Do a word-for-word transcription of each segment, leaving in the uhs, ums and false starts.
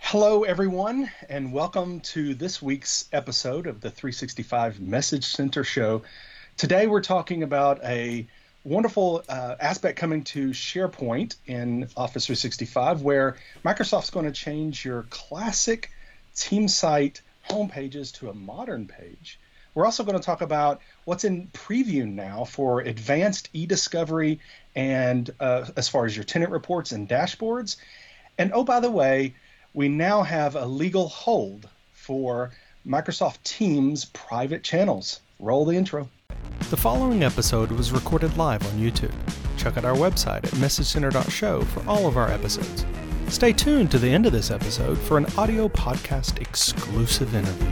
Hello, everyone, and welcome to this week's episode of the three sixty-five Message Center Show. Today, we're talking about a wonderful uh, aspect coming to SharePoint in Office three sixty-five, where Microsoft's going to change your classic team site homepages to a modern page. We're also going to talk about what's in preview now for advanced e-discovery and uh, as far as your tenant reports and dashboards. And oh, by the way, we now have a legal hold for Microsoft Teams private channels. Roll the intro. The following episode was recorded live on YouTube. Check out our website at message center dot show for all of our episodes. Stay tuned to the end of this episode for an audio podcast exclusive interview.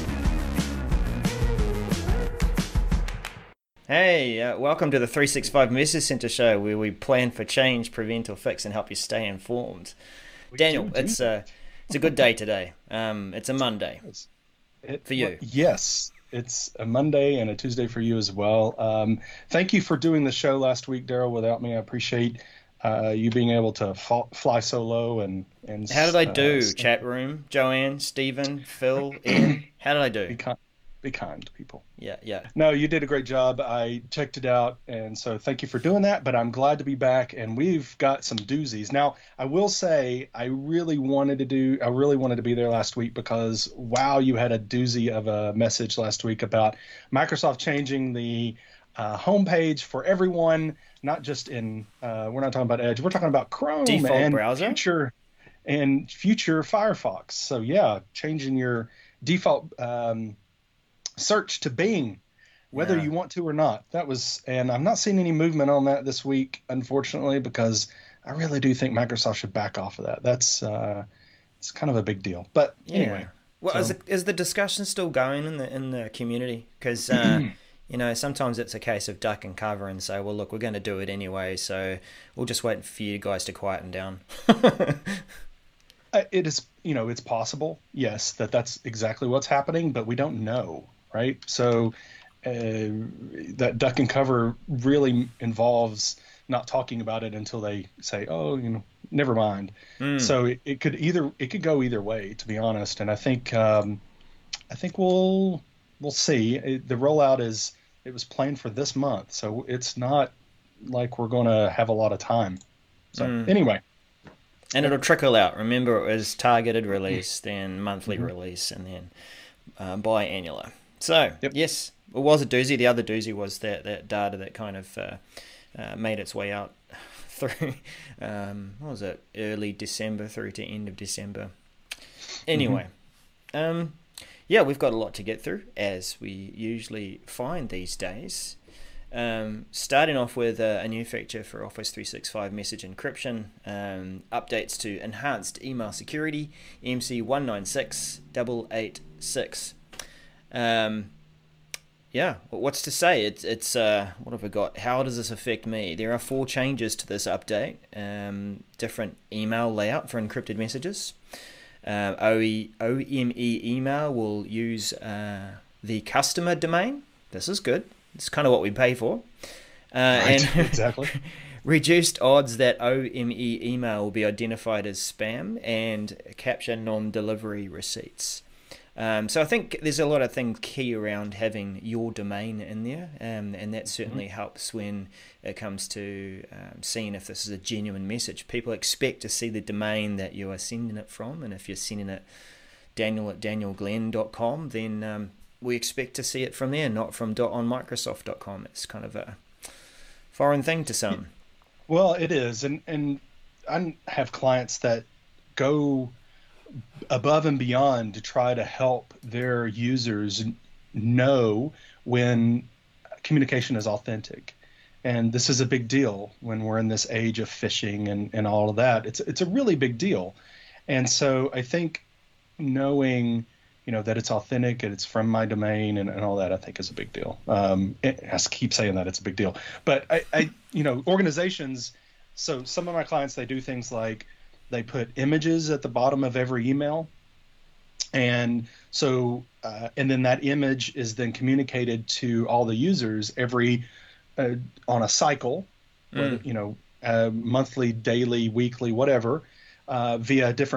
Hey, uh, welcome to the three sixty-five Message Center Show, where we plan for change, prevent or fix, and help you stay informed. We Daniel, it's a it's a good day today. Um, it's a Monday it, for you. Well, yes, it's a Monday and a Tuesday for you as well. Um, thank you for doing the show last week, Daryl. Without me, I appreciate uh, you being able to fall, fly solo and and. How did I do? Uh, Chat room, Joanne, Stephen, Phil, Ian. How did I do? Be kind, be kind to people. Yeah, yeah. No, you did a great job. I checked it out, and so thank you for doing that. But I'm glad to be back, and we've got some doozies. Now, I will say I really wanted to do. I really wanted to be there last week because wow, you had a doozy of a message last week about Microsoft changing the uh, homepage for everyone, not just in. Uh, we're not talking about Edge. We're talking about Chrome Default and browser. future and future Firefox. So yeah, changing your default. Um, search to Bing, whether yeah. you want to or not. That was, and I'm not seeing any movement on that this week, unfortunately, because I really do think Microsoft should back off of that. That's uh, it's kind of a big deal. But yeah. anyway, well, so. is, the, is the discussion still going in the in the community? Because uh, you know, sometimes it's a case of duck and cover and say, well, look, we're going to do it anyway, so we'll just wait for you guys to quieten down. It is, you know, it's possible, yes, that that's exactly what's happening, but we don't know. Right. So uh, that duck and cover really involves not talking about it until they say, oh, you know, never mind. Mm. So it, it could either it could go either way, to be honest. And I think um, I think we'll we'll see. It, the rollout is it was planned for this month. So it's not like we're going to have a lot of time. So mm. anyway. And it'll trickle out. Remember, it was targeted release, then monthly mm-hmm. release, and then uh, biannular. So, yep. yes, it was a doozy. The other doozy was that, that data that kind of uh, uh, made its way out through, um, what was it, early December through to end of December. Anyway, mm-hmm. um, yeah, we've got a lot to get through, as we usually find these days. Um, starting off with a, a new feature for Office three sixty-five message encryption, um, updates to enhanced email security, M C one nine six eight eight six. Um, yeah, what's to say? It's it's uh, what have we got? How does this affect me? There are four changes to this update. Um, different email layout for encrypted messages. Uh, O E O M E email will use uh, the customer domain. This is good. It's kind of what we pay for. Uh, right, and exactly. Reduced odds that O M E email will be identified as spam and capture non-delivery receipts. Um, so I think there's a lot of things key around having your domain in there, um, and that certainly mm-hmm. helps when it comes to um, seeing if this is a genuine message. People expect to see the domain that you are sending it from, and if you're sending it Daniel at daniel glenn dot com, then um, we expect to see it from there, not from on microsoft dot com. It's kind of a foreign thing to some. Well, it is, and and I have clients that go above and beyond to try to help their users know when communication is authentic. And this is a big deal when we're in this age of phishing and, and all of that. It's it's a really big deal. And so I think knowing, you know, that it's authentic and it's from my domain and, and all that, I think is a big deal. Um, it, I keep saying that it's a big deal. But, I, I, you know, organizations, so some of my clients, they do things like they put images at the bottom of every email. And so, uh, and then that image is then communicated to all the users every, uh, on a cycle, mm. whether, you know, uh, monthly, daily, weekly, whatever, uh, via different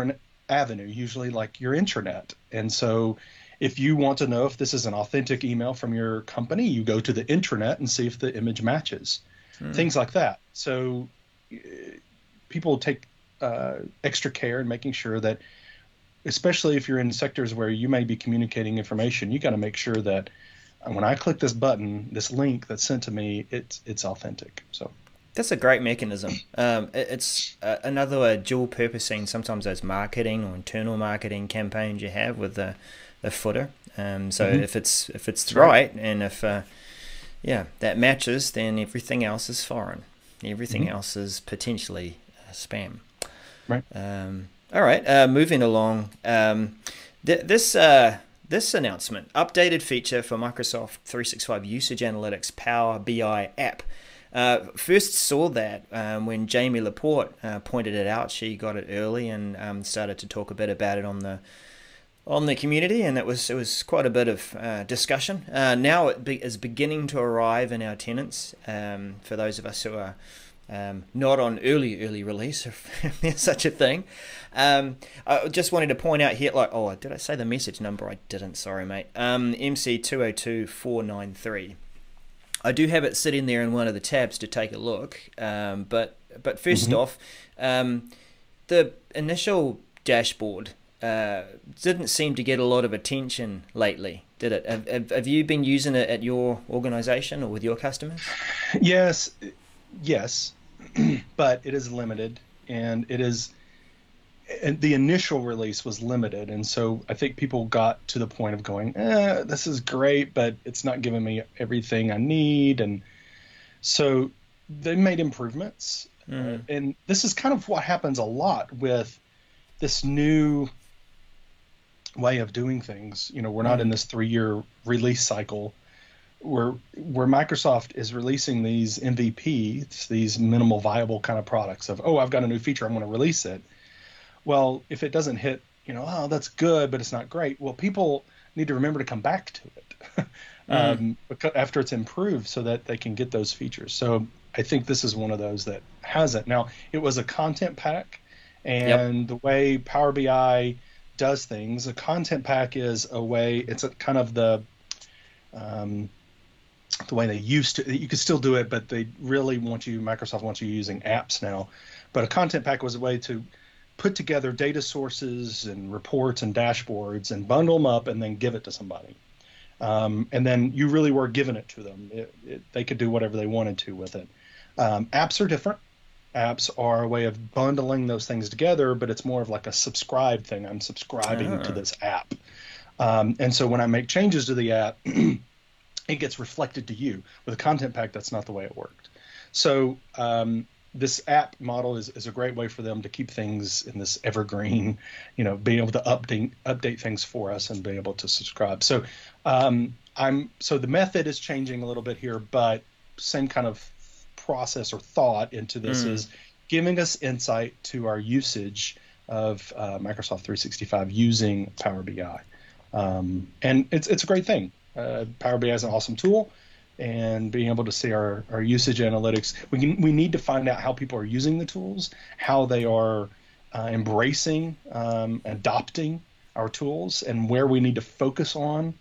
avenue, usually like your intranet. And so if you want to know if this is an authentic email from your company, you go to the intranet and see if the image matches, hmm. things like that. So uh, people take uh, extra care in making sure that, especially if you're in sectors where you may be communicating information, you got to make sure that when I click this button, this link that's sent to me, it's it's authentic. So that's a great mechanism. Um, it, it's uh, another uh, dual purposing. Sometimes those marketing or internal marketing campaigns you have with the the footer. Um, so mm-hmm. if it's if it's right, right and if uh, yeah that matches, then everything else is foreign. Everything mm-hmm. else is potentially uh, spam. Right. Um, all right. Uh, moving along. Um, th- this. Uh, This announcement, updated feature for Microsoft three sixty-five Usage Analytics Power B I app. Uh, first saw that um, when Jamie Laporte uh, pointed it out. She got it early and um, started to talk a bit about it on the on the community, and it was it was quite a bit of uh, discussion. Uh, now it be, is beginning to arrive in our tenants. Um, for those of us who are Um, not on early, early release, if there's such a thing. Um, I just wanted to point out here, like, oh, did I say the message number? I didn't, sorry, mate. Um, M C two oh two four nine three. I do have it sitting there in one of the tabs to take a look. Um, but but first mm-hmm. off, um, the initial dashboard uh, didn't seem to get a lot of attention lately, did it? Have, have, have you been using it at your organization or with your customers? Yes. Yes, but it is limited, and it is, and the initial release was limited, and so I think people got to the point of going, eh, this is great, but it's not giving me everything I need, and so they made improvements, mm. uh, and this is kind of what happens a lot with this new way of doing things. You know, we're not mm. in this three-year release cycle. Where where Microsoft is releasing these M V Ps, these minimal viable kind of products of, oh, I've got a new feature, I'm going to release it. Well, if it doesn't hit, you know, oh, that's good, but it's not great. Well, people need to remember to come back to it um, mm. because after it's improved so that they can get those features. So I think this is one of those that has it. Now, it was a content pack, and yep. the way Power B I does things, a content pack is a way, it's a kind of the, um, the way they used to. You could still do it, but they really want you, Microsoft wants you using apps now. But a content pack was a way to put together data sources and reports and dashboards and bundle them up and then give it to somebody. Um, and then you really were giving it to them. It, it, they could do whatever they wanted to with it. Um, apps are different. Apps are a way of bundling those things together, but it's more of like a subscribe thing. I'm subscribing ah. to this app. Um, and so when I make changes to the app, it gets reflected to you. With a content pack, that's not the way it worked. So um, this app model is, is a great way for them to keep things in this evergreen, you know, being able to update update things for us and be able to subscribe. So um, I'm so the method is changing a little bit here, but same kind of process or thought into this mm. is giving us insight to our usage of uh, Microsoft three sixty-five using Power B I. Um, and it's it's a great thing. Uh, Power B I is an awesome tool, and being able to see our, our usage analytics, we can, we need to find out how people are using the tools, how they are uh, embracing, um, adopting our tools, and where we need to focus on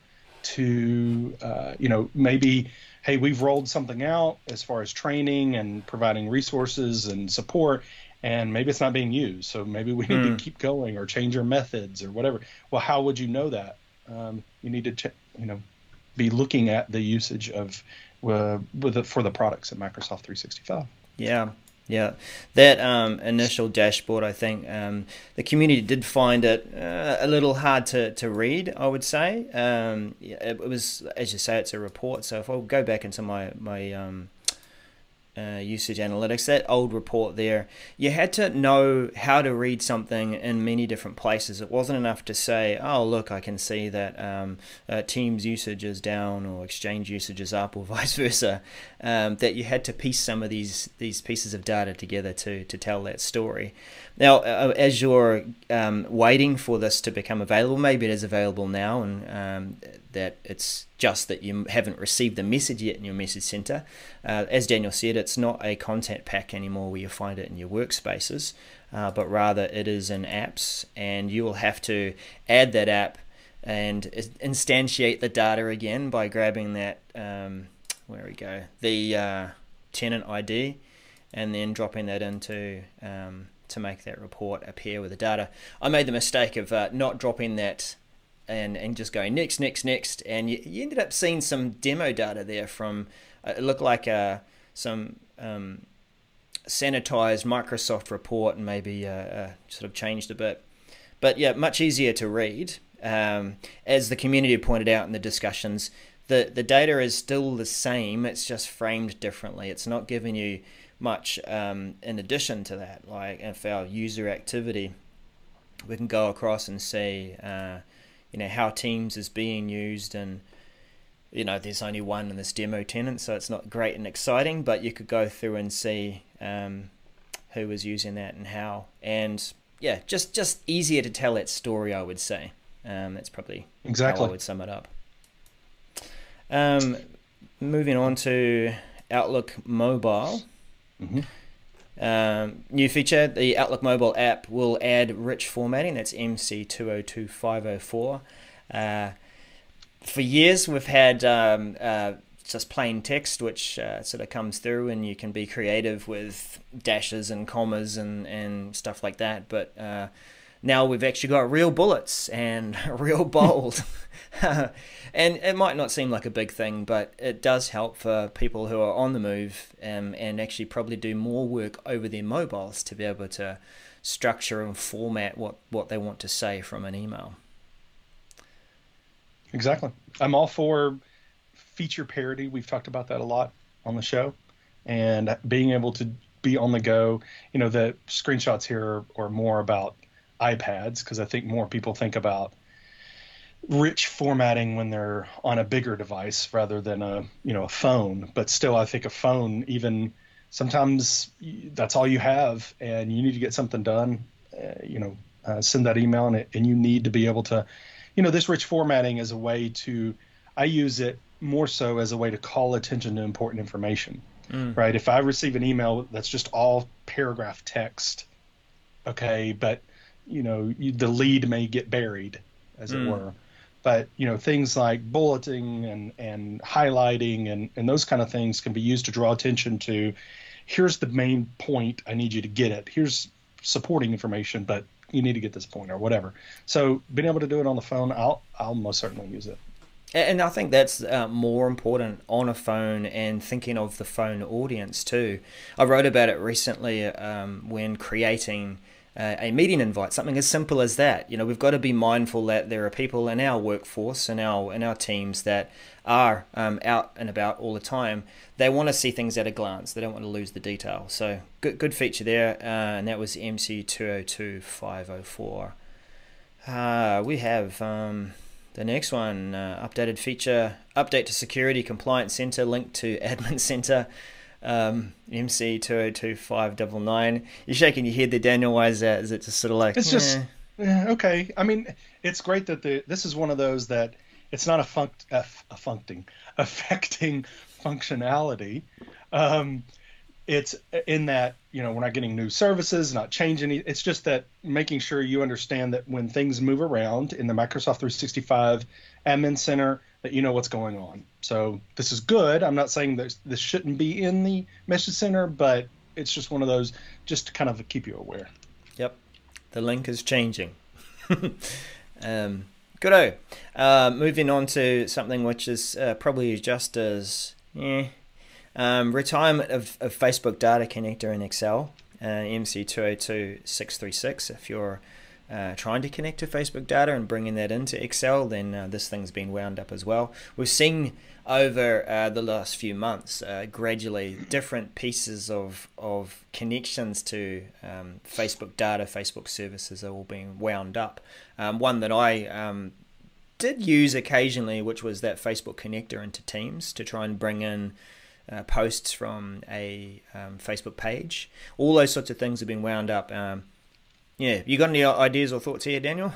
to, uh, you know, maybe, hey, we've rolled something out as far as training and providing resources and support, and maybe it's not being used, so maybe we need mm. to keep going or change our methods or whatever. Well, how would you know that? Um, you need to, ch- you know, be looking at the usage of uh, with the, for the products at Microsoft three sixty-five. Yeah, yeah. That um, initial dashboard, I think um, the community did find it uh, a little hard to, to read, I would say. Um, it, it was, as you say, it's a report. So if I go back into my, my um, uh, usage analytics, that old report there, you had to know how to read something in many different places. It wasn't enough to say, oh, look, I can see that um, uh, Teams usage is down or Exchange usage is up or vice versa. Um, that you had to piece some of these these pieces of data together to to tell that story. Now, uh, as you're um, waiting for this to become available, maybe it is available now, and um, that it's just that you haven't received the message yet in your message center. Uh, as Daniel said, it's not a content pack anymore where you find it in your workspaces. uh, but rather it is in apps, and you will have to add that app and instantiate the data again by grabbing that, um, where we go, the uh, tenant I D, and then dropping that into um, to make that report appear with the data. I made the mistake of uh, not dropping that and, and just going next, next, next, and you, you ended up seeing some demo data there from, uh, it looked like uh, some um, sanitized Microsoft report, and maybe uh, uh, sort of changed a bit. But yeah, much easier to read. Um, as the community pointed out in the discussions, the, the data is still the same, it's just framed differently. It's not giving you much um, in addition to that. Like if our user activity, we can go across and see uh, you know, how Teams is being used, and you know, there's only one in this demo tenant, so it's not great and exciting, but you could go through and see um, who was using that and how. And yeah, just just easier to tell that story, I would say. Um, that's probably exactly how I would sum it up. Um, moving on to Outlook Mobile. Mm-hmm. Um, new feature, the Outlook Mobile app will add rich formatting. That's M C two oh two five oh four. Uh, for years, we've had um, uh, just plain text, which uh, sort of comes through, and you can be creative with dashes and commas and, and stuff like that. But uh, now we've actually got real bullets and real bold. And it might not seem like a big thing, but it does help for people who are on the move um, and actually probably do more work over their mobiles to be able to structure and format what, what they want to say from an email. Exactly. I'm all for feature parity. We've talked about that a lot on the show, and being able to be on the go. You know, the screenshots here are, are more about iPads, because I think more people think about rich formatting when they're on a bigger device rather than a, you know, a phone. But still, I think a phone, even sometimes that's all you have, and you need to get something done. Uh, you know, uh, send that email, and, it, and you need to be able to, you know, this rich formatting is a way to, I use it more so as a way to call attention to important information, mm. right? If I receive an email that's just all paragraph text, okay, but, you know, you, the lead may get buried, as mm. it were. But, you know, things like bulleting and, and highlighting and, and those kind of things can be used to draw attention to, here's the main point, I need you to get it. Here's supporting information, but you need to get this point or whatever. So being able to do it on the phone, I'll I'll most certainly use it. And I think that's uh, more important on a phone, and thinking of the phone audience too. I wrote about it recently um, when creating Uh, a meeting invite, something as simple as that. You know, we've got to be mindful that there are people in our workforce and our in our teams that are um, out and about all the time. They want to see things at a glance. They don't want to lose the detail. So good, good feature there, uh, and that was M C two oh two five oh four. Uh, we have um, the next one, uh, updated feature, update to Security Compliance Center, link to Admin Center. Um, M C two oh two five nine nine. You're shaking your head there, Daniel. Why is that? Is it just sort of like it's eh. just eh, okay? I mean, it's great that the this is one of those that it's not a funct a, a functing affecting functionality. Um, it's in that, you know, we're not getting new services, not changing. It's just that making sure you understand that when things move around in the Microsoft three sixty-five Admin Center, that you know what's going on. So this is good. I'm not saying that this shouldn't be in the Message Center, but it's just one of those, just to kind of keep you aware. Yep. The link is changing. um, good-o. Uh, moving on to something which is uh, probably just as, eh, um, retirement of, of Facebook Data Connector in Excel, uh, M C two oh two six three six. If you're Uh, trying to connect to Facebook data and bringing that into Excel, then uh, this thing's been wound up as well. We've seen over uh, the last few months uh, gradually different pieces of of connections to um, Facebook data, Facebook services are all being wound up. Um, one that I um, did use occasionally, which was that Facebook connector into Teams to try and bring in uh, posts from a um, Facebook page. All those sorts of things have been wound up. Um, Yeah, you got any ideas or thoughts here, Daniel?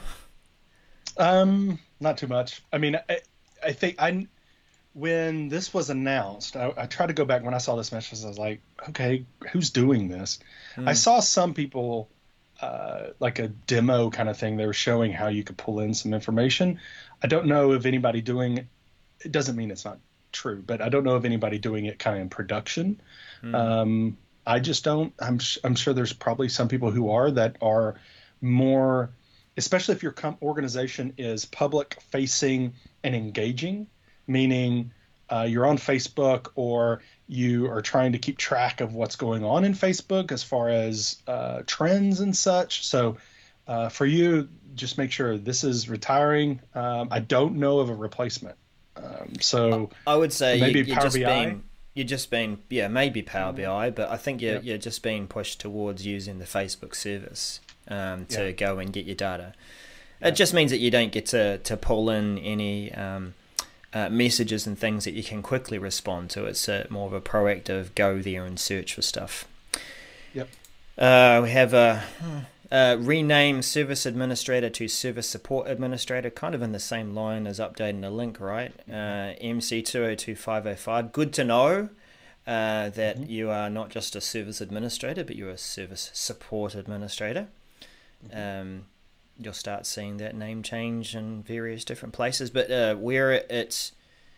Um, not too much. I mean, I, I think I, when this was announced, I, I tried to go back when I saw this message. I was like, okay, who's doing this? Mm. I saw some people uh, like a demo kind of thing. They were showing how you could pull in some information. I don't know of anybody doing it. It doesn't mean it's not true, but I don't know of anybody doing it kind of in production. Mm. Um, I just don't. I'm I'm sure there's probably some people who are that are more, especially if your com- organization is public facing and engaging, meaning uh, you're on Facebook or you are trying to keep track of what's going on in Facebook as far as uh, trends and such. So uh, for you, just make sure this is retiring. Um, I don't know of a replacement. Um, so I would say maybe you, you're Power just B I. being, you're just being, yeah, maybe Power B I, but I think you're, Yep. you're just being pushed towards using the Facebook service um, to Yeah. go and get your data. Yeah. It just means that you don't get to, to pull in any um, uh, messages and things that you can quickly respond to. It's a, more of a proactive go there and search for stuff. Yep. Uh, we have a... Uh, rename service administrator to service support administrator, kind of in the same line as updating the link, right? Uh, M C two oh two five oh five. Good to know uh, that mm-hmm. you are not just a service administrator, but you're a service support administrator. Mm-hmm. Um, you'll start seeing that name change in various different places, but uh, where it's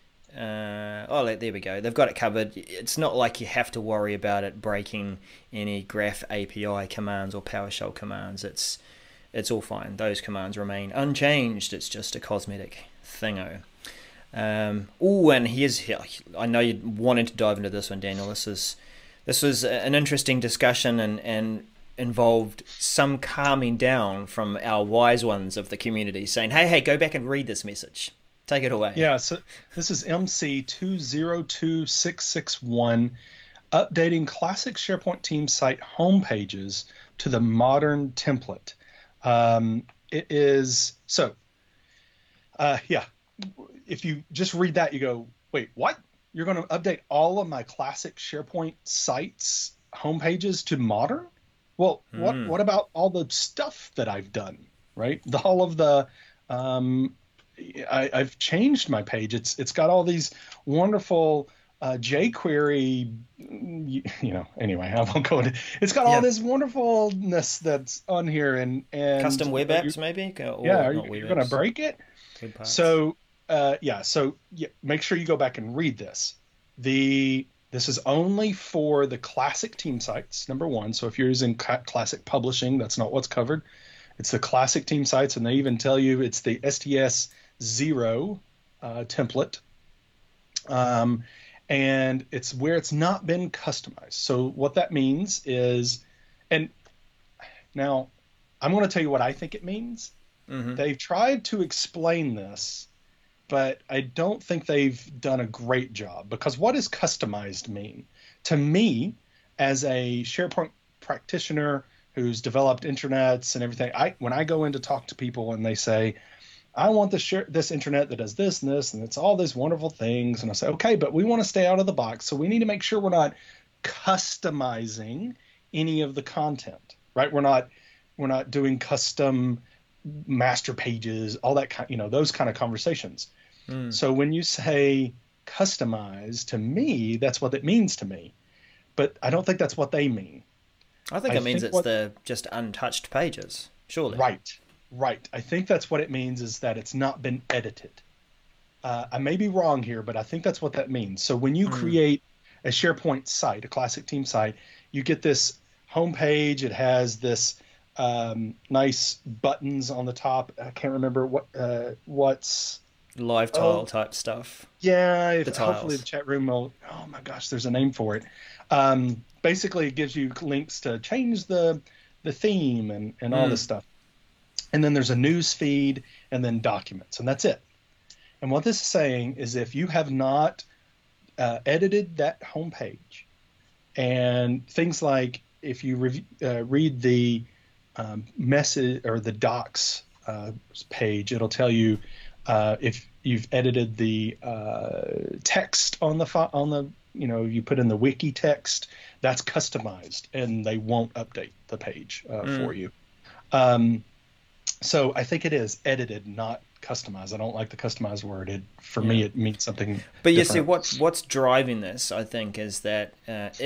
Uh, oh, there we go. They've got it covered. It's not like you have to worry about it breaking any Graph A P I commands or PowerShell commands. It's it's all fine. Those commands remain unchanged. It's just a cosmetic thingo. Um, oh, and here's here. I know you wanted to dive into this one, Daniel. This is this was an interesting discussion and and involved some calming down from our wise ones of the community, saying, "Hey, hey, go back and read this message." Take it away. Yeah, so this is M C two oh two six six one, updating classic SharePoint team site homepages to the modern template. Um, it is, so, uh, yeah, if you just read that, you go, wait, what? You're going to update all of my classic SharePoint sites homepages to modern? Well, mm. what what about all the stuff that I've done, right? The, all of the... Um, I, I've changed my page. It's it's got all these wonderful uh, jQuery, you, you know. Anyway, I won't go into. It's got yeah. all this wonderfulness that's on here and and custom web apps maybe. Or yeah, are you, you're going to break it? So uh, yeah, so yeah, make sure you go back and read this. The this is only for the classic team sites. Number one. So if you're using classic publishing, that's not what's covered. It's the classic team sites, and they even tell you it's the S T S zero uh, template, um, and it's where it's not been customized. So what that means is, and now I'm going to tell you what I think it means. Mm-hmm. They've tried to explain this, but I don't think they've done a great job, because what does customized mean? To me, as a SharePoint practitioner who's developed intranets and everything, I when I go in to talk to people and they say, I want this share, this intranet that does this and this, and it's all these wonderful things. And I say, okay, but we want to stay out of the box. So we need to make sure we're not customizing any of the content, right? We're not, we're not doing custom master pages, all that kind, you know, those kind of conversations. Mm. So when you say customize, to me, that's what it means to me, but I don't think that's what they mean. I think it I means think it's what, the just untouched pages, surely. Right. Right. I think that's what it means, is that it's not been edited. Uh, I may be wrong here, but I think that's what that means. So when you mm. create a SharePoint site, a classic team site, you get this homepage. It has this um, nice buttons on the top. I can't remember what uh, what's live tile oh, type stuff. Yeah. If, the hopefully the chat room will. Oh my gosh, there's a name for it. Um, basically, it gives you links to change the the theme and, and all mm. this stuff. And then there's a news feed and then documents, and that's it. And what this is saying is, if you have not uh, edited that homepage, and things like if you re- uh, read the um, message or the docs uh, page, it'll tell you uh, if you've edited the uh, text on the fo- on the you know you put in the wiki text, that's customized, and they won't update the page uh, mm. for you. Um, So I think it is edited, not customized. I don't like the customized word. It, for yeah. me, it means something But different. you see, what, what's driving this, I think, is that uh, if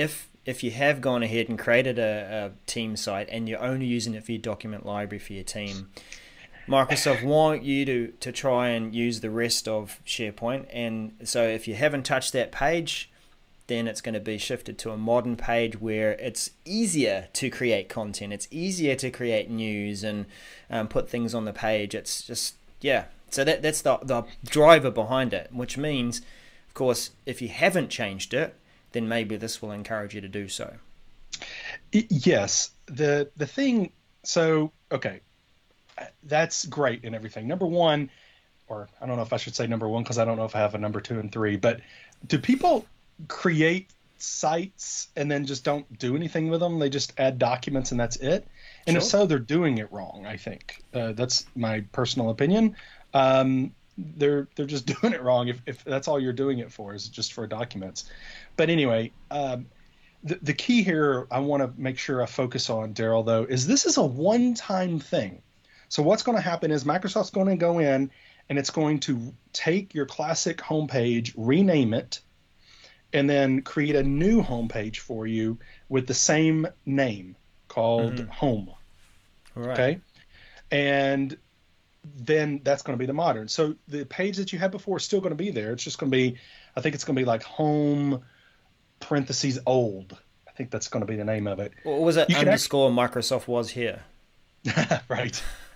if you have gone ahead and created a, a team site and you're only using it for your document library for your team, Microsoft want you to, to try and use the rest of SharePoint. And so if you haven't touched that page, then it's going to be shifted to a modern page where it's easier to create content. It's easier to create news and um, put things on the page. It's just, yeah. So that that's the, the driver behind it, which means, of course, if you haven't changed it, then maybe this will encourage you to do so. Yes. The, the thing, so, okay, that's great and everything. Number one, or I don't know if I should say number one because I don't know if I have a number two and three, but do people create sites and then just don't do anything with them? They just add documents and that's it. And sure. If so, they're doing it wrong, I think. Uh, that's my personal opinion. Um, they're they're just doing it wrong if, if that's all you're doing it for, is just for documents. But anyway, um, the, the key here I want to make sure I focus on, Daryl, though, is this is a one-time thing. So what's going to happen is Microsoft's going to go in and it's going to take your classic homepage, rename it, and then create a new homepage for you with the same name called mm-hmm. Home. Right. Okay. And then that's going to be the modern. So the page that you had before is still going to be there. It's just going to be, I think it's going to be like Home parentheses old. I think that's going to be the name of it. What was it? Underscore actually... Microsoft was here. Right.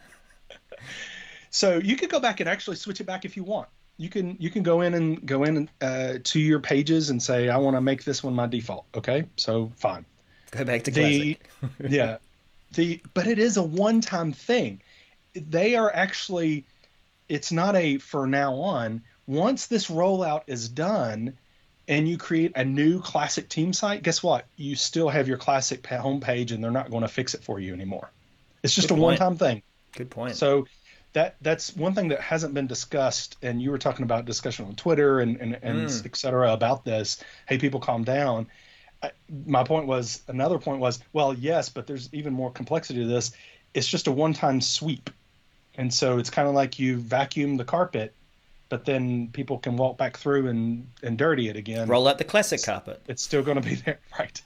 So you could go back and actually switch it back if you want. You can you can go in and go in uh, to your pages and say, I want to make this one my default. Okay, so fine. Go back to the, classic. yeah, the but it is a one-time thing. They are actually, it's not a for now on. Once this rollout is done, and you create a new classic team site, guess what? You still have your classic homepage, and they're not going to fix it for you anymore. It's just Good a point. one-time thing. Good point. So. That that's one thing that hasn't been discussed, and you were talking about discussion on Twitter and and, and mm. et cetera about this. Hey, people, calm down. I, my point was, another point was, well, yes, but there's even more complexity to this. It's just a one-time sweep, and so it's kind of like you vacuum the carpet, but then people can walk back through and and dirty it again. Roll out the classic it's, carpet. It's still going to be there, right?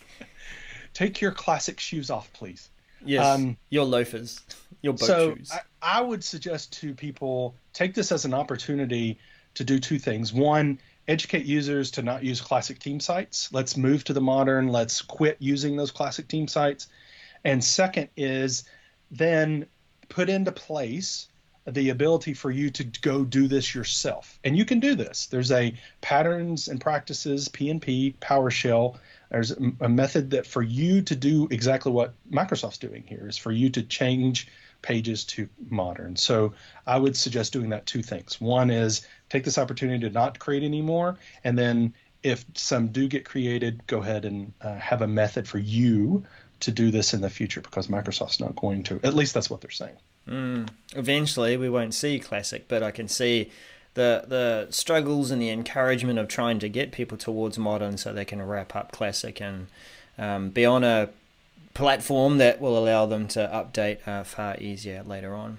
Take your classic shoes off, please. Yes, um, your loafers, your boat so shoes. I, I would suggest to people, take this as an opportunity to do two things. One, educate users to not use classic team sites. Let's move to the modern. Let's quit using those classic team sites. And second is then put into place the ability for you to go do this yourself. And you can do this. There's a patterns and practices, P and P, PowerShell. There's a, a method that for you to do exactly what Microsoft's doing here is for you to change pages to modern. So I would suggest doing that two things. One is take this opportunity to not create anymore. And then if some do get created, go ahead and uh, have a method for you to do this in the future, because Microsoft's not going to. At least that's what they're saying. Mm. Eventually we won't see classic, but I can see the the struggles and the encouragement of trying to get people towards modern so they can wrap up classic and um, be on a platform that will allow them to update uh, far easier later on.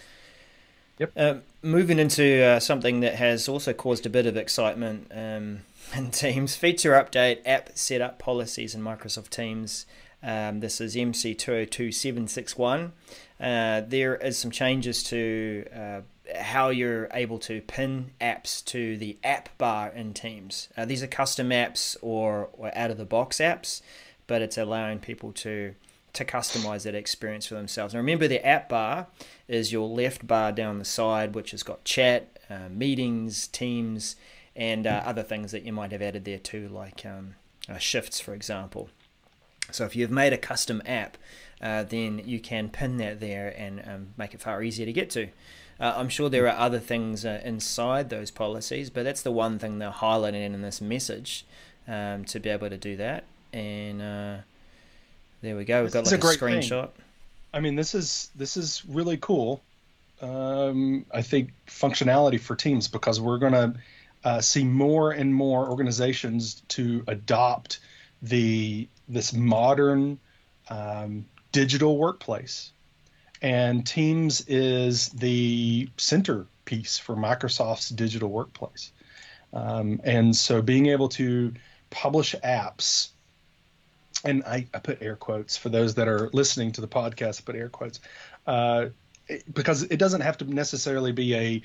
Yep. Uh, moving into uh, something that has also caused a bit of excitement um, in Teams, feature update app setup policies in Microsoft Teams. Um, this is M C two oh two seven six one. Uh, there is some changes to uh, how you're able to pin apps to the app bar in Teams. Uh, these are custom apps or, or out-of-the-box apps, but it's allowing people to to customize that experience for themselves. Now remember, the app bar is your left bar down the side, which has got chat, uh, meetings, Teams, and uh, other things that you might have added there too, like um, uh, shifts, for example. So if you've made a custom app, uh, then you can pin that there and um, make it far easier to get to. Uh, I'm sure there are other things uh, inside those policies, but that's the one thing they're highlighting in this message, um, to be able to do that. And uh, there we go. We've got like a, a screenshot. Thing. I mean, this is this is really cool. Um, I think functionality for Teams, because we're going to uh, see more and more organizations to adopt the this modern um, digital workplace, and Teams is the centerpiece for Microsoft's digital workplace. Um, and so being able to publish apps and I, I put air quotes for those that are listening to the podcast, I put air quotes, uh, it, because it doesn't have to necessarily be a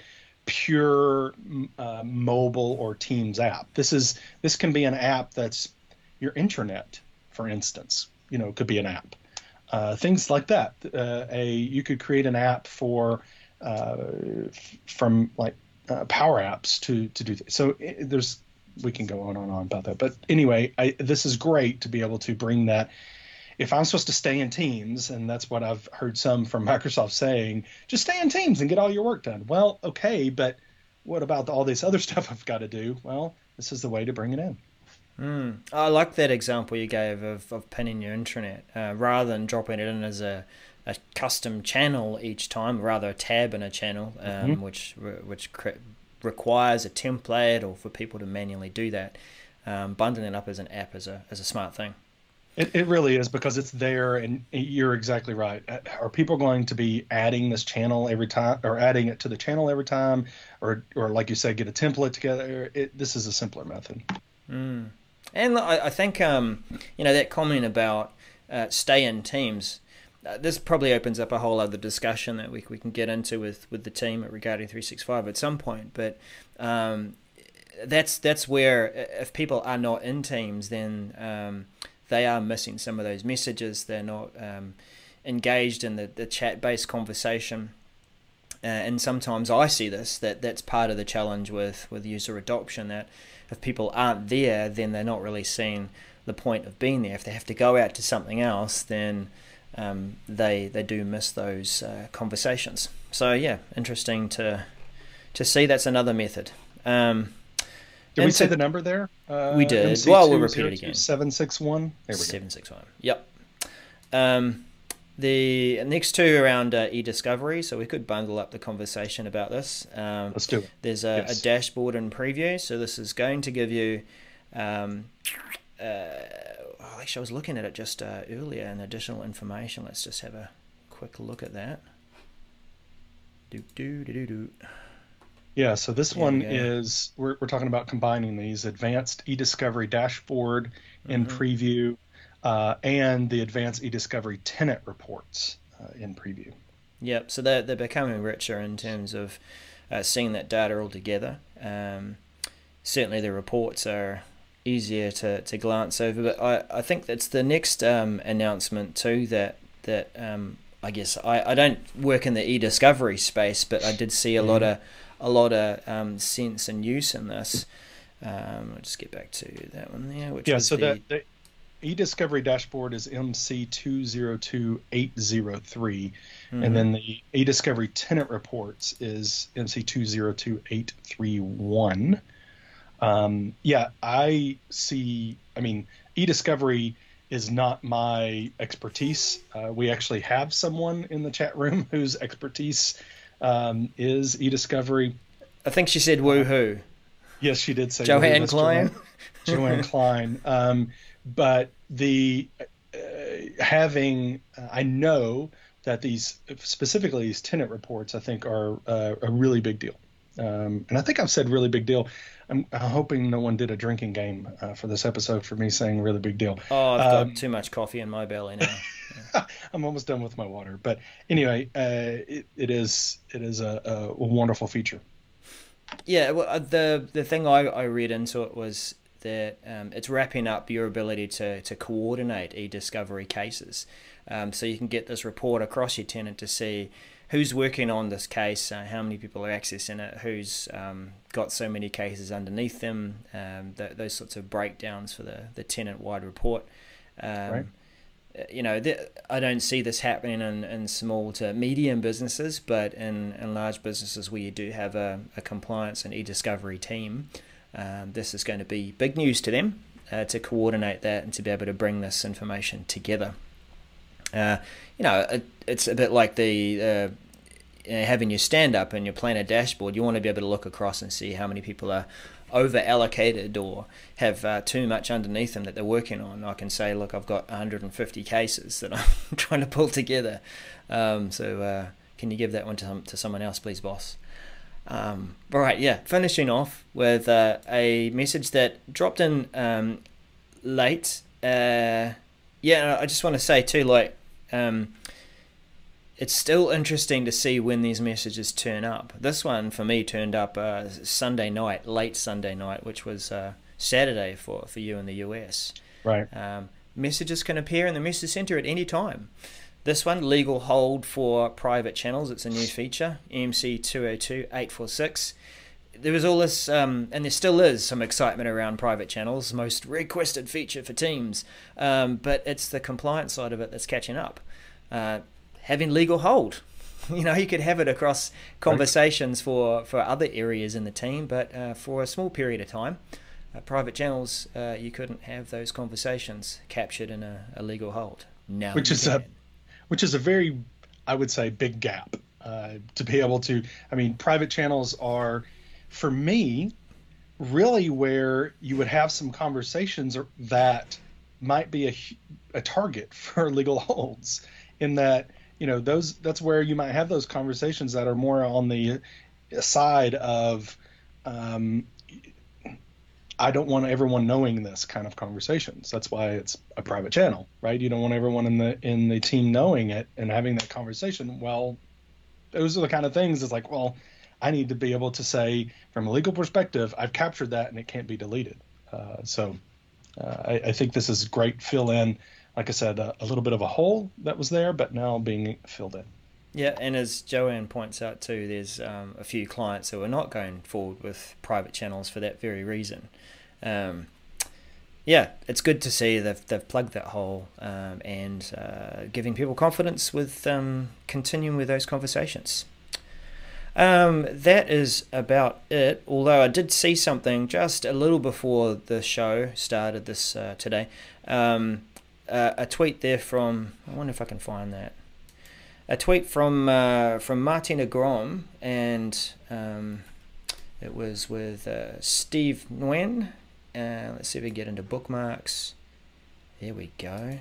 pure uh, mobile or Teams app. This is this can be an app that's your intranet, for instance. You know, it could be an app. Uh, things like that. Uh, a you could create an app for uh, f- from like uh, Power Apps to to do th- so. It, there's we can go on and on about that. But anyway, I, this is great to be able to bring that. If I'm supposed to stay in Teams, and that's what I've heard some from Microsoft saying, just stay in Teams and get all your work done. Well, okay, but what about all this other stuff I've got to do? Well, this is the way to bring it in. Mm. I like that example you gave of, of pinning your intranet. Uh, rather than dropping it in as a, a custom channel each time, rather a tab in a channel, um, mm-hmm. which which cre- requires a template or for people to manually do that. Um, bundling it up as an app is a, is a smart thing. It, it really is, because it's there, and you're exactly right. Are people going to be adding this channel every time, or adding it to the channel every time, or or like you said, get a template together? It, this is a simpler method. Mm. And I, I think um, you know, that comment about uh, stay in Teams. Uh, this probably opens up a whole other discussion that we we can get into with, with the team at Regarding three sixty-five at some point. But um, that's that's where if people are not in Teams, then um, they are missing some of those messages. They're not um, engaged in the, the chat-based conversation. Uh, and sometimes I see this, that that's part of the challenge with, with user adoption, that if people aren't there, then they're not really seeing the point of being there. If they have to go out to something else, then um, they they do miss those uh, conversations. So yeah, interesting to to see. That's another method. Um, Did we say the number there? Uh, we did. M C well, we'll repeat it again. seven six one. There we go. seven six one. Yep. Um, the next two around uh, e-discovery, so we could bundle up the conversation about this. Um, Let's do it. There's a, yes. a dashboard and preview, so this is going to give you. Um, uh, oh, actually, I was looking at it just uh, earlier, and additional information. Let's just have a quick look at that. Do do do do do. Yeah, so this there one is, we're we're talking about combining these advanced e-discovery dashboard in mm-hmm. preview uh, and the advanced e-discovery tenant reports uh, in preview. Yep, so they're, they're becoming richer in terms of uh, seeing that data all together. Um, certainly the reports are easier to, to glance over, but I, I think that's the next um, announcement too, that, that um, I guess I, I don't work in the e-discovery space, but I did see a mm-hmm. lot of a lot of um, sense and use in this. Um, I'll just get back to that one there. Which yeah, was so the... the, the e-discovery dashboard is M C two zero two eight zero three, mm-hmm. and then the e-discovery tenant reports is M C two zero two eight three one. Um, yeah, I see, I mean, e-discovery is not my expertise. Uh, we actually have someone in the chat room whose expertise um, is e-discovery. I think she said woohoo. Yes, she did say Joanne woohoo. Klein. Joanne, Joanne Klein. Um, but the uh, having, uh, I know that these, specifically these tenant reports, I think are uh, a really big deal. Um, and I think I've said really big deal. I'm, I'm hoping no one did a drinking game uh, for this episode for me saying really big deal. Oh, I've um, got too much coffee in my belly now. Yeah. I'm almost done with my water, but anyway, uh, it, it is it is a, a wonderful feature. Yeah, well, the the thing I, I read into it was that um, it's wrapping up your ability to, to coordinate e-discovery cases. Um, so you can get this report across your tenant to see who's working on this case, uh, how many people are accessing it, who's um, got so many cases underneath them, um, th- those sorts of breakdowns for the, the tenant-wide report. Um, right. You know, th- I don't see this happening in, in small to medium businesses, but in, in large businesses where you do have a, a compliance and e-discovery team, um, this is going to be big news to them uh, to coordinate that and to be able to bring this information together. Uh, you know, it, it's a bit like the uh, you know, having your stand-up and your planner dashboard. You want to be able to look across and see how many people are over-allocated or have uh, too much underneath them that they're working on. I can say, look, I've got one hundred fifty cases that I'm trying to pull together. Um, so uh, can you give that one to, to someone else, please, boss? Um, all right, yeah, finishing off with uh, a message that dropped in um, late. Uh, Yeah, I just want to say too, like, um, it's still interesting to see when these messages turn up. This one for me turned up uh, Sunday night, late Sunday night, which was uh, Saturday for, for you in the U S. Right. Um, messages can appear in the message center at any time. This one, legal hold for private channels. It's a new feature, E M C two oh two eight four six. There was all this, um, and there still is some excitement around private channels, most requested feature for Teams, um, but it's the compliance side of it that's catching up. Uh, having legal hold, you know, you could have it across conversations for, for other areas in the team, but uh, for a small period of time, uh, private channels, uh, you couldn't have those conversations captured in a, a legal hold. Now which is can. a, which is a very, I would say, big gap uh, to be able to. I mean, private channels are, for me, really where you would have some conversations that might be a, a target for legal holds, in that, you know, those that's where you might have those conversations that are more on the side of um, I don't want everyone knowing this kind of conversations. That's why it's a private channel, right? You don't want everyone in the in the team knowing it and having that conversation. Well, those are the kind of things. It's like, well, I need to be able to say, from a legal perspective, I've captured that and it can't be deleted. Uh, so uh, I, I think this is great fill in. Like I said, a, a little bit of a hole that was there, but now being filled in. Yeah, and as Joanne points out too, there's um, a few clients who are not going forward with private channels for that very reason. Um, yeah, it's good to see they've, they've plugged that hole um, and uh, giving people confidence with um, continuing with those conversations. Um, that is about it, although I did see something just a little before the show started this uh, today. Um, uh, a tweet there from, I wonder if I can find that. A tweet from uh, from Martina Grom, and um, it was with uh, Steve Nguyen. Uh, let's see if we get into bookmarks. There we go.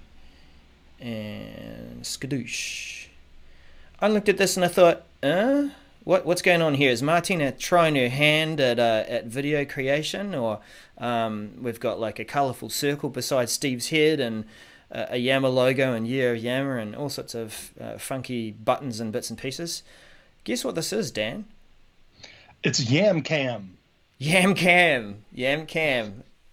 And skadoosh. I looked at this and I thought, uh, what what's going on here? Is Martina trying her hand at uh, at video creation, or um, we've got like a colourful circle beside Steve's head and a Yammer logo and Year of Yammer and all sorts of uh, funky buttons and bits and pieces. Guess what this is, Dan? It's YamCam. YamCam. YamCam.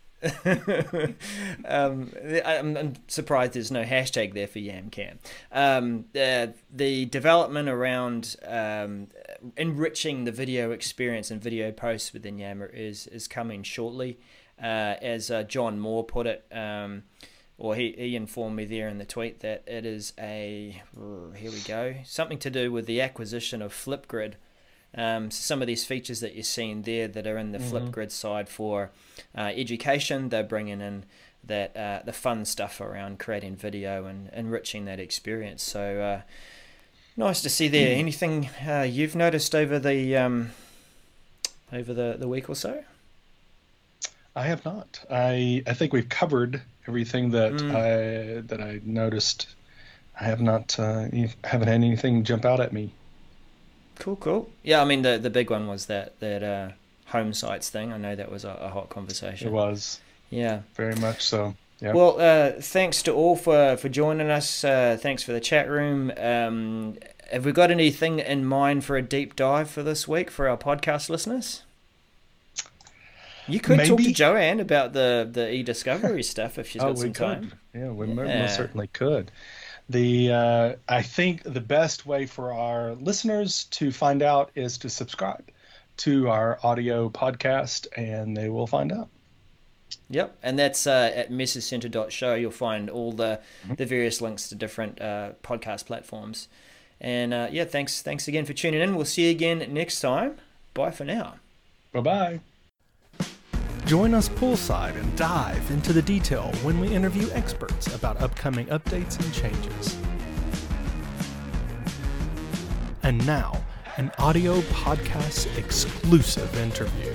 um, I'm, I'm surprised there's no hashtag there for YamCam. Um, uh, the development around um, enriching the video experience and video posts within Yammer is, is coming shortly. Uh, as uh, John Moore put it, um, or he, he informed me there in the tweet that it is a, here we go, something to do with the acquisition of Flipgrid. Um, so some of these features that you're seeing there that are in the mm-hmm. Flipgrid side for uh, education, they're bringing in that uh, the fun stuff around creating video and enriching that experience. So uh, nice to see there. Mm. Anything uh, you've noticed over the um, over the, the week or so? I have not. I I think we've covered everything that mm. I that I noticed. I have not uh, haven't had anything jump out at me. Cool, cool. Yeah, I mean the the big one was that that uh, home sites thing. I know that was a, a hot conversation. It was. Yeah. Very much so. Yeah. Well, uh, thanks to all for for joining us. Uh, thanks for the chat room. Um, have we got anything in mind for a deep dive for this week for our podcast listeners? You could Maybe. talk to Joanne about the, the e-discovery stuff if she's got oh, some we time. Could. Yeah, we yeah. most certainly could. The uh, I think the best way for our listeners to find out is to subscribe to our audio podcast, and they will find out. Yep, and that's uh, at message center dot show. You'll find all the, mm-hmm. the various links to different uh, podcast platforms. And uh, yeah, thanks thanks again for tuning in. We'll see you again next time. Bye for now. Bye-bye. Join us poolside and dive into the detail when we interview experts about upcoming updates and changes. And now, an audio podcast exclusive interview.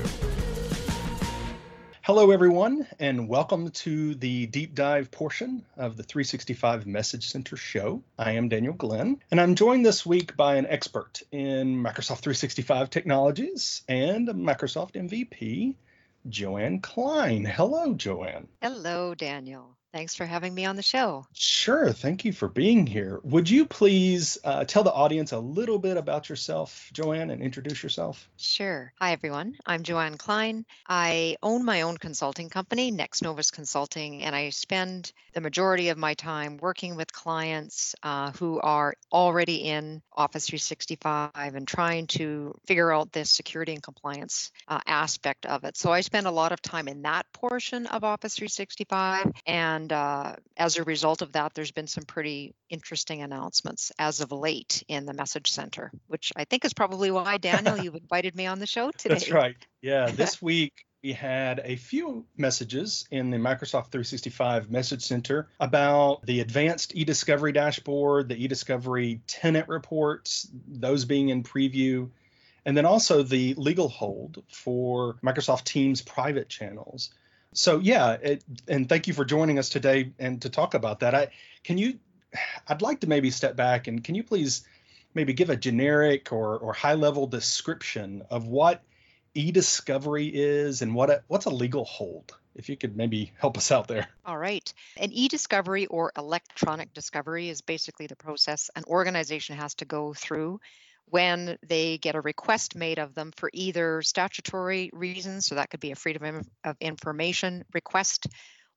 Hello, everyone, and welcome to the deep dive portion of the three sixty-five Message Center show. I am Daniel Glenn, and I'm joined this week by an expert in Microsoft three sixty-five technologies and Microsoft M V P, Joanne Klein. Hello, Joanne. Hello, Daniel. Thanks for having me on the show. Sure. Thank you for being here. Would you please uh, tell the audience a little bit about yourself, Joanne, and introduce yourself? Sure. Hi, everyone. I'm Joanne Klein. I own my own consulting company, Next Novus Consulting, and I spend the majority of my time working with clients uh, who are already in Office three sixty-five and trying to figure out this security and compliance uh, aspect of it. So I spend a lot of time in that portion of Office three sixty-five, and uh, as a result of that, there's been some pretty interesting announcements as of late in the Message Center, which I think is probably why, Daniel, you've invited me on the show today. That's right. Yeah, this week we had a few messages in the Microsoft three sixty-five Message Center about the advanced eDiscovery dashboard, the eDiscovery tenant reports, those being in preview, and then also the legal hold for Microsoft Teams private channels. So yeah, it, and thank you for joining us today and to talk about that. I can you, I'd like to maybe step back and can you please maybe give a generic or or high level description of what eDiscovery is and what a, what's a legal hold? If you could maybe help us out there. All right. An e-discovery or electronic discovery is basically the process an organization has to go through when they get a request made of them for either statutory reasons, so that could be a freedom of information request,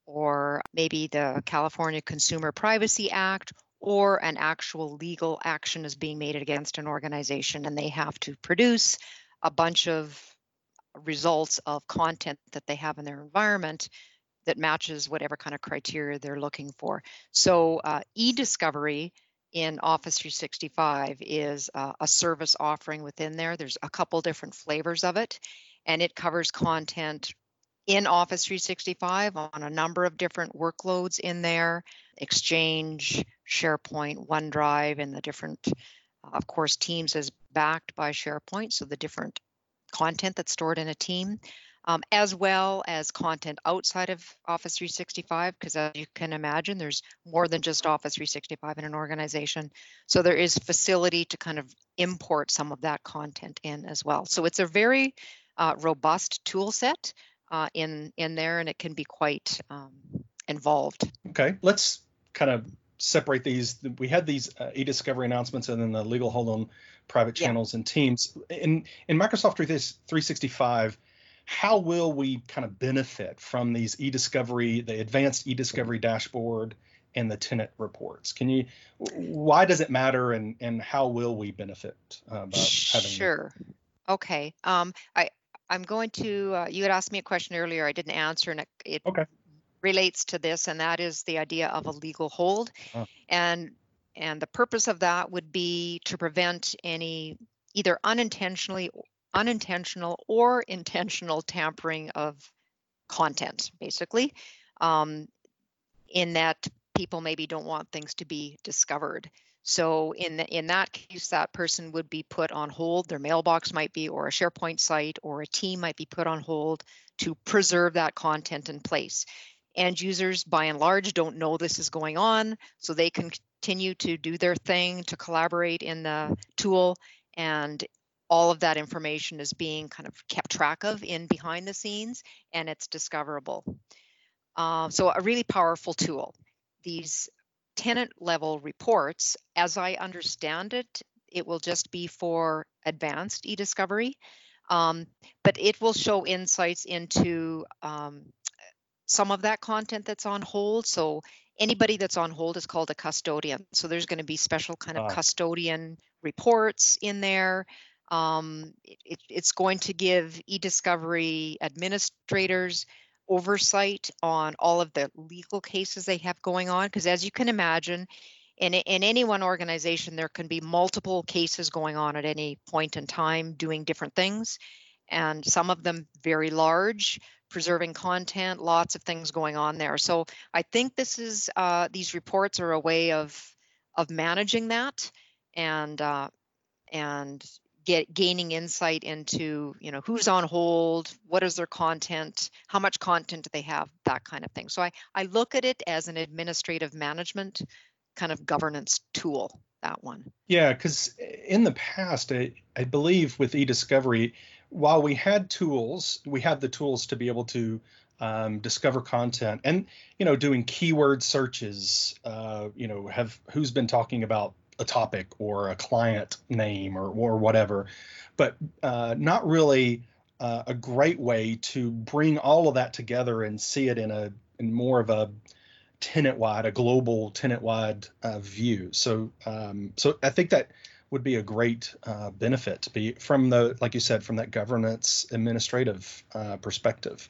or maybe the California Consumer Privacy Act, or an actual legal action is being made against an organization, and they have to produce a bunch of results of content that they have in their environment that matches whatever kind of criteria they're looking for. So uh, e-discovery in Office three sixty-five is uh, a service offering within there. There's a couple different flavors of it, and it covers content in Office three sixty-five on a number of different workloads in there, Exchange, SharePoint, OneDrive, and the different, uh, of course, Teams is backed by SharePoint, so the different content that's stored in a team, um, as well as content outside of Office three sixty-five, because as you can imagine, there's more than just Office three sixty-five in an organization. So there is facility to kind of import some of that content in as well. So it's a very uh, robust tool set uh, in, in there, and it can be quite um, involved. Okay, let's kind of separate these. We had these uh, e-discovery announcements and then the legal hold on private channels yeah. and Teams. In in Microsoft three sixty-five, how will we kind of benefit from these e-discovery, the advanced e-discovery dashboard and the tenant reports? Can you, why does it matter, and, and how will we benefit uh, about having Sure. Them? Okay. Um, I, I'm going to, uh, you had asked me a question earlier I didn't answer, and it, it okay. relates to this, and that is the idea of a legal hold. Oh. And and the purpose of that would be to prevent any either unintentionally unintentional or intentional tampering of content, basically, um, in that people maybe don't want things to be discovered. So in the, in that case, that person would be put on hold. Their mailbox might be, or a SharePoint site, or a team might be put on hold to preserve that content in place. End users, by and large, don't know this is going on, so they can continue to do their thing, to collaborate in the tool, and all of that information is being kind of kept track of in behind the scenes, and it's discoverable. Uh, so a really powerful tool. These tenant level reports, as I understand it, it will just be for advanced e-discovery, um, but it will show insights into um, some of that content that's on hold. So anybody that's on hold is called a custodian. So there's going to be special kind of uh, custodian reports in there. Um, it, it's going to give e-discovery administrators oversight on all of the legal cases they have going on. Because as you can imagine, in, in any one organization, there can be multiple cases going on at any point in time doing different things. And some of them very large, preserving content, lots of things going on there. So I think this is uh, these reports are a way of of managing that and uh, and get gaining insight into, you know, who's on hold, what is their content, how much content do they have, that kind of thing. So I I look at it as an administrative management kind of governance tool, that one. Yeah, because in the past, I, I believe with eDiscovery, while we had tools, we had the tools to be able to um, discover content, and you know, doing keyword searches. Uh, you know, have who's been talking about a topic or a client name or or whatever, but uh, not really uh, a great way to bring all of that together and see it in a in more of a tenant-wide, a global tenant-wide uh, view. So, um, so I think that would be a great uh, benefit to be from the, like you said, from that governance administrative uh, perspective.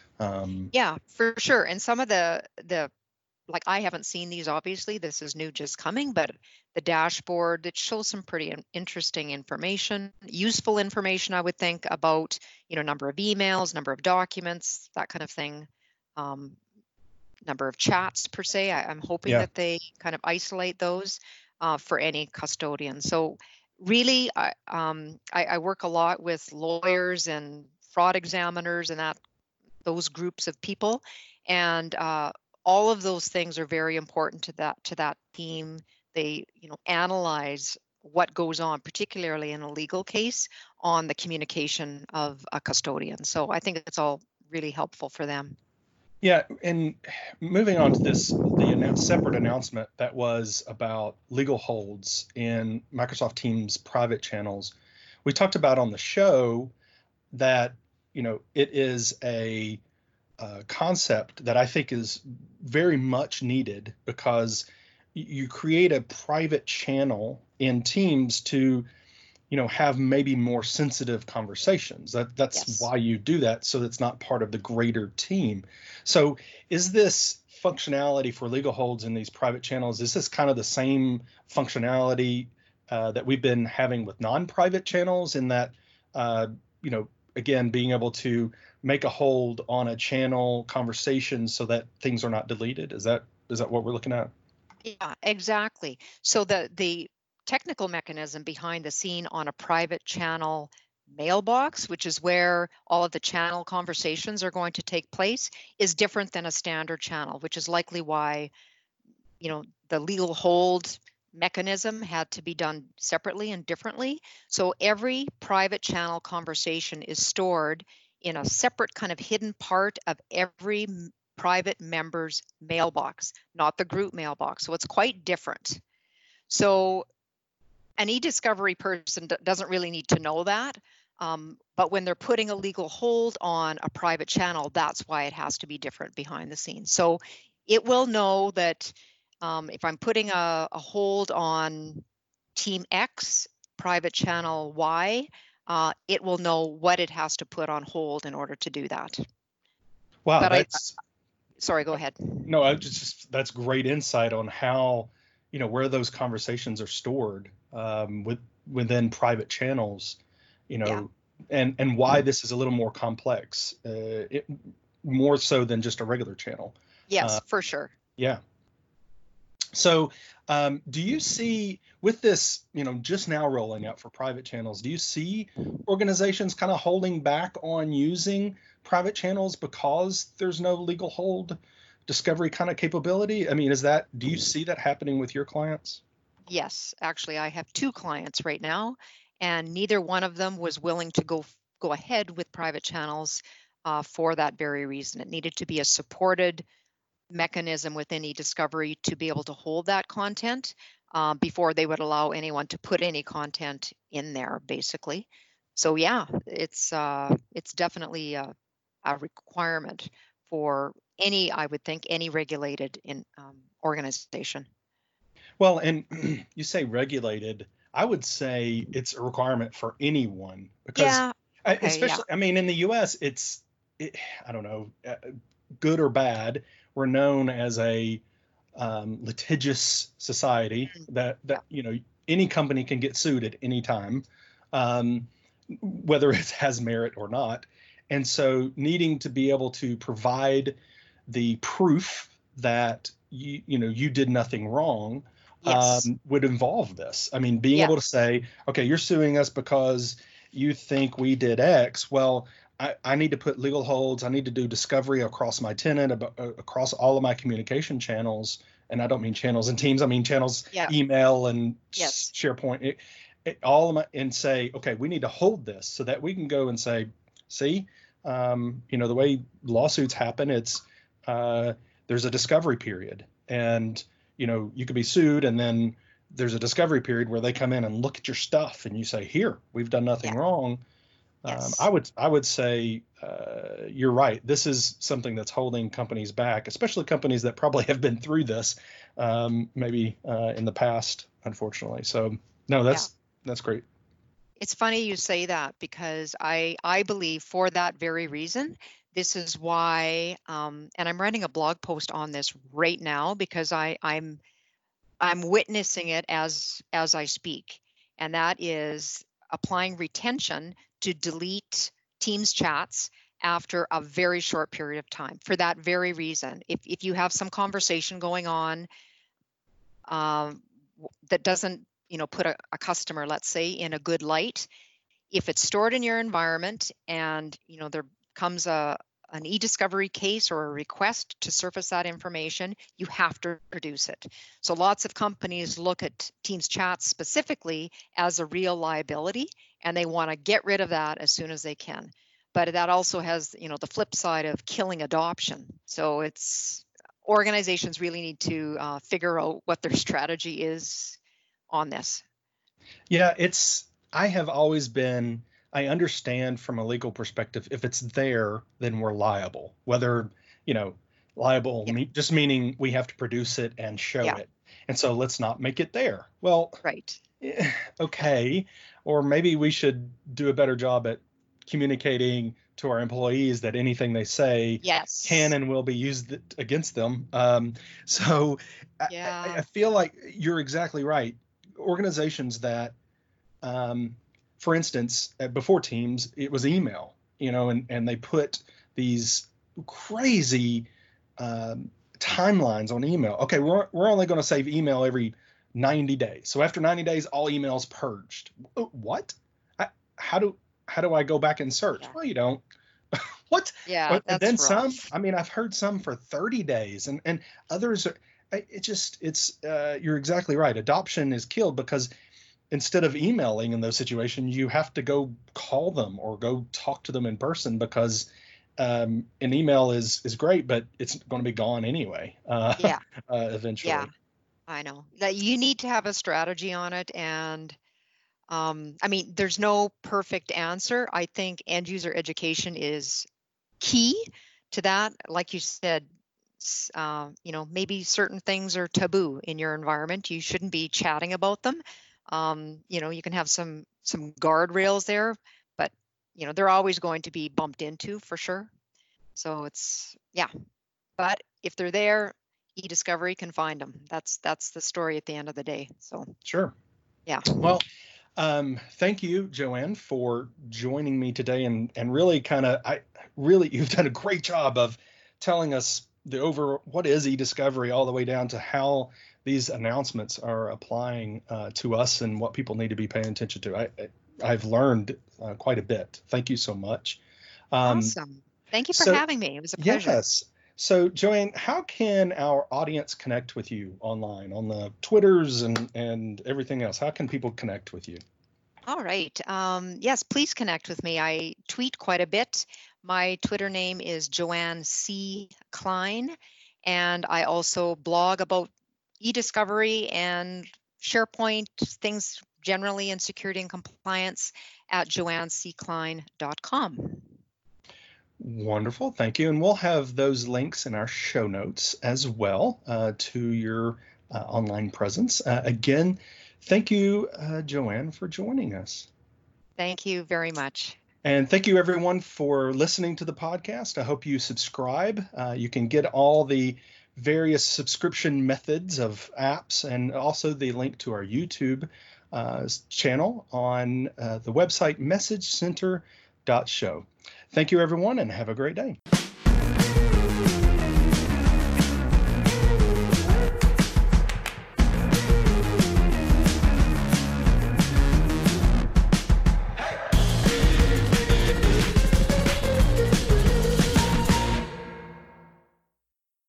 Um, Yeah, for sure. And some of the the like I haven't seen these, obviously. This is new, just coming, but the dashboard, it shows some pretty in- interesting information, useful information, I would think, about, you know, number of emails, number of documents, that kind of thing. Um, number of chats per se. I, I'm hoping Yeah. that they kind of isolate those uh, for any custodian. So really, I, um, I, I work a lot with lawyers and fraud examiners and that those groups of people, and uh, all of those things are very important to that to that team. They, you know, analyze what goes on, particularly in a legal case, on the communication of a custodian. So I think it's all really helpful for them. Yeah, and moving on to this, the annou- separate announcement that was about legal holds in Microsoft Teams private channels. We talked about on the show that, you know, it is a, uh concept that I think is very much needed, because y- you create a private channel in Teams to, you know, have maybe more sensitive conversations. That that's Yes. why you do that, so that's not part of the greater team. So is this functionality for legal holds in these private channels, is this kind of the same functionality uh, that we've been having with non-private channels, in that, uh, you know, again, being able to make a hold on a channel conversation so that things are not deleted? Is that is that what we're looking at? Yeah, exactly. So the the technical mechanism behind the scene on a private channel mailbox, which is where all of the channel conversations are going to take place, is different than a standard channel, which is likely why, you know, the legal hold mechanism had to be done separately and differently. So every private channel conversation is stored in a separate kind of hidden part of every m- private member's mailbox, not the group mailbox. So it's quite different. So an e-discovery person d- doesn't really need to know that. Um, but when they're putting a legal hold on a private channel, that's why it has to be different behind the scenes. So it will know that um, if I'm putting a, a hold on Team X, private channel Y, uh, it will know what it has to put on hold in order to do that. Wow, But I, that's sorry, go ahead. no, I just that's great insight on how, you know, where those conversations are stored um, with within private channels, you know, Yeah. and and why this is a little more complex, uh, it, more so than just a regular channel. Yes, Uh, for sure. yeah. So, um, do you see with this, you know, just now rolling out for private channels, do you see organizations kind of holding back on using private channels because there's no legal hold discovery kind of capability? I mean, is that, do you see that happening with your clients? Yes, actually, I have two clients right now, and neither one of them was willing to go go ahead with private channels uh, for that very reason. It needed to be a supported mechanism within e-discovery to be able to hold that content uh, before they would allow anyone to put any content in there, basically. So yeah, it's uh, it's definitely a, a requirement for any, I would think, any regulated in um, organization. Well, and you say regulated, I would say it's a requirement for anyone, because Yeah. I- Okay. Yeah. especially, I mean, in the U S, it's, it, I don't know, uh, good or bad, we're known as a um, litigious society Mm, that yeah. that you know, any company can get sued at any time, um, whether it has merit or not. And so needing to be able to provide the proof that you you know you did nothing wrong Yes. um, would involve this. I mean, being Yeah. able to say, okay, you're suing us because you think we did X. Well, I, I need to put legal holds. I need to do discovery across my tenant, about, uh, across all of my communication channels. And I don't mean channels and Teams. I mean channels, Yeah. email and Yes. SharePoint, it, it, all of my, and say, okay, we need to hold this so that we can go and say, see, um, you know, the way lawsuits happen, it's uh, there's a discovery period, and you know, you could be sued, and then there's a discovery period where they come in and look at your stuff, and you say, "Here, we've done nothing Yeah. wrong." Yes. Um, I would I would say uh, you're right. This is something that's holding companies back, especially companies that probably have been through this, um, maybe uh, in the past, unfortunately. So no, that's yeah. that's great. It's funny you say that, because I I believe for that very reason, this is why, um, and I'm writing a blog post on this right now, because I I'm I'm witnessing it as as I speak, and that is applying retention to delete Teams chats after a very short period of time, for that very reason. If if you have some conversation going on um, that doesn't, you know, put a, a customer, let's say, in a good light, if it's stored in your environment and, you know, there comes a an e-discovery case or a request to surface that information, you have to produce it. So lots of companies look at Teams chats specifically as a real liability, and they want to get rid of that as soon as they can. But that also has, you know, the flip side of killing adoption. So it's organizations really need to uh, figure out what their strategy is on this. Yeah, it's, I have always been, I understand from a legal perspective, if it's there, then we're liable. Whether, you know, liable yeah. me, just meaning we have to produce it and show yeah. it. And so let's not make it there. Well, right. Okay. Or maybe we should do a better job at communicating to our employees that anything they say yes. can and will be used against them. Um, so yeah. I, I feel like you're exactly right. Organizations that, um, for instance, before Teams, it was email, you know, and, and they put these crazy um, timelines on email. Okay, we're we're only going to save email every ninety days. So after ninety days, all emails purged. What? I, how do how do I go back and search? Yeah. Well, you don't. What? Yeah, but, that's and then rough. some. I mean, I've heard some for thirty days, and and others are. It just it's. Uh, you're exactly right. Adoption is killed because instead of emailing in those situations, you have to go call them or go talk to them in person, because um, an email is is great, but it's going to be gone anyway. Uh, yeah. uh, eventually. Yeah. I know that you need to have a strategy on it. And um, I mean, there's no perfect answer. I think end user education is key to that. Like you said, uh, you know, maybe certain things are taboo in your environment. You shouldn't be chatting about them. Um, you know, you can have some some guardrails there, but you know, they're always going to be bumped into for sure. So it's yeah, but if they're there, e-discovery can find them. That's that's the story at the end of the day. So sure. Yeah. Well, um, thank you, Joanne, for joining me today, and and really kind of I really you've done a great job of telling us the over what is e-discovery all the way down to how these announcements are applying uh, to us and what people need to be paying attention to. I, I I've learned uh, quite a bit. Thank you so much. Um, awesome. Thank you for so, having me. It was a pleasure. Yes. So, Joanne, how can our audience connect with you online, on the Twitters and, and everything else? How can people connect with you? All right. Um, yes, please connect with me. I tweet quite a bit. My Twitter name is Joanne C. Klein, and I also blog about e-discovery and SharePoint, things generally in security and compliance at joanne c klein dot com. Wonderful. Thank you. And we'll have those links in our show notes as well uh, to your uh, online presence. Uh, again, thank you, uh, Joanne, for joining us. Thank you very much. And thank you, everyone, for listening to the podcast. I hope you subscribe. Uh, you can get all the various subscription methods of apps and also the link to our YouTube uh, channel on uh, the website message center dot show. Thank you, everyone, and have a great day.